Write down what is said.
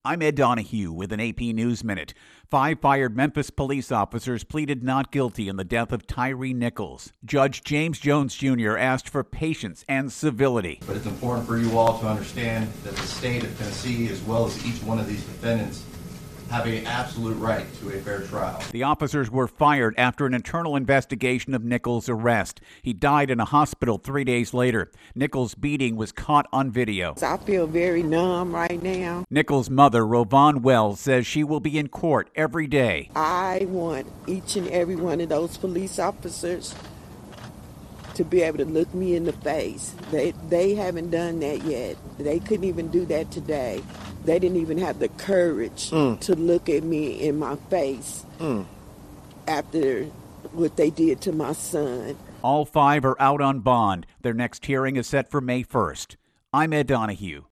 I'm Ed Donahue with an AP News Minute. 5 fired Memphis police officers pleaded not guilty in the death of Tyree Nichols. Judge James Jones Jr. asked for patience and civility. But it's important for you all to understand that the state of Tennessee, as well as each one of these defendants, have an absolute right to a fair trial. The officers were fired after an internal investigation of Nichols' arrest. He died in a hospital 3 days later. Nichols' beating was caught on video. I feel very numb right now. Nichols' mother, Rovon Wells, says she will be in court every day. I want each and every one of those police officers to be able to look me in the face. They haven't done that yet. They couldn't even do that today. They didn't even have the courage to look at me in my face after what they did to my son. All 5 are out on bond. Their next hearing is set for May 1st. I'm Ed Donahue.